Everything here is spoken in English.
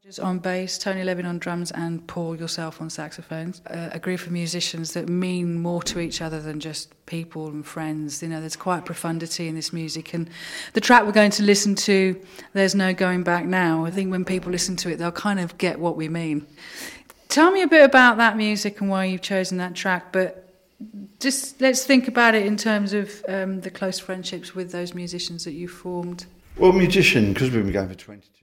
On bass, Tony Levin on drums, and Paul yourself on saxophones. A group of musicians that mean more to each other than just people and friends. You know, there's quite profundity in this music. And the track we're going to listen to, There's No Going Back Now, I think when people listen to it, they'll kind of get what we mean. Tell me a bit about that music and why you've chosen that track, but just let's think about it in terms of the close friendships with those musicians that you formed. Well, musician, because we've been going for 22